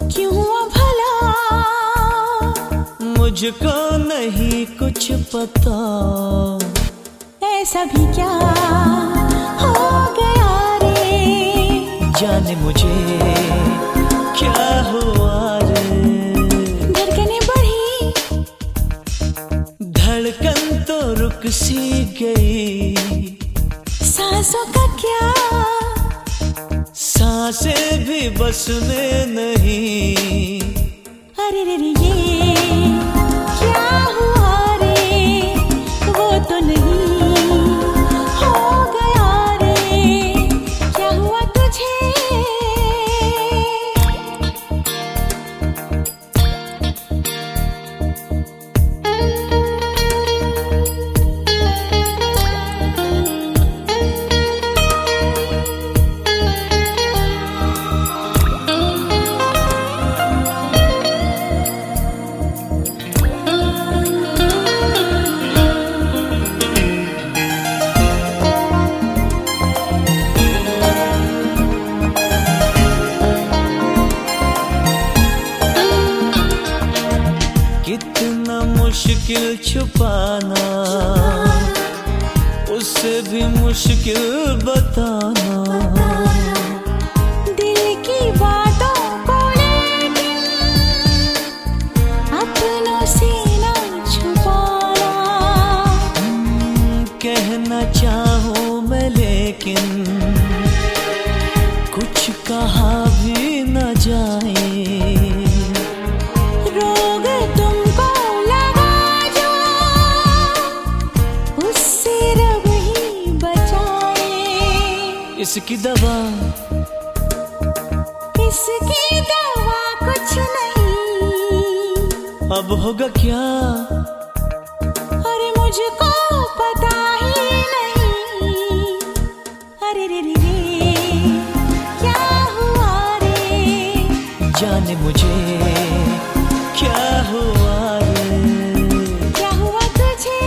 क्यों हुआ भला? मुझको नहीं कुछ पता, ऐसा भी क्या हो गया रे? जाने मुझे क्या हुआ रे। धड़कनें बढ़ी, धड़कन तो रुक सी गई, सांसों का क्या? सांसें भी बस में नहीं। अरे रे रे ये क्या हुआ रे? वो तो नहीं हो गया रे, क्या हुआ तुझे? कितना मुश्किल छुपाना, उससे भी मुश्किल बताना। दिल की बातों को लेकिन अपनों से ना छुपाना। कहना चाहूँ मैं लेकिन कुछ कहा भी न जाए। रोग तुमको लगा जो, उससे रब ही बचाए। इसकी दवा, इसकी दवा कुछ नहीं, अब होगा क्या? अरे मुझको पता ही नहीं। अरे रे रे रे क्या हुआ रे? जाने मुझे क्या हुआ रे। क्या हुआ तुझे?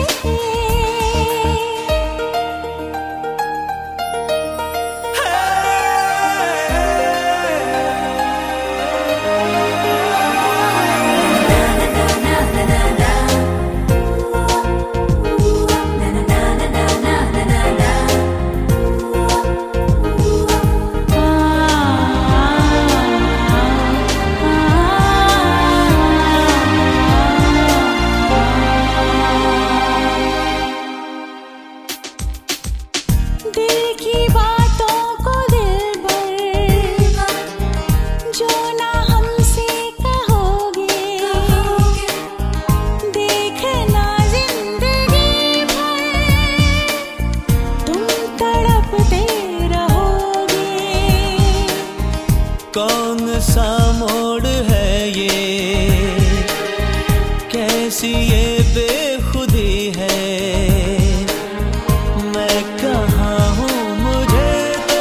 दिल की बातों को दिलबर, जो ना हमसे कहोगे, देखना जिंदगी भर तुम तड़पते रहोगे। कौन सा मोड़ है ये, कैसी ये बेखुदी है। मैं कहाँ हूँ मुझे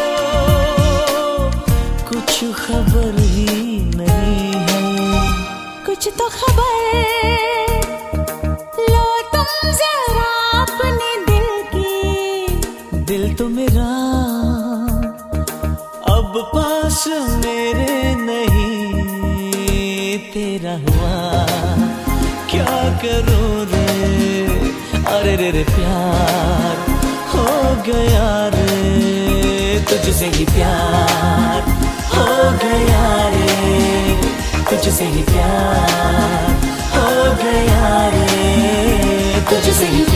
तो कुछ खबर ही नहीं है। कुछ तो खबर लो तुम जरा अपने दिल की। दिल तो मेरा अब पास मेरे नहीं, तेरा हुआ क्या करूँ रे। अरे रे रे प्यार हो गया रे, तुझसे ही प्यार हो गया रे। तुझसे ही प्यार हो गया रे, तुझसे ही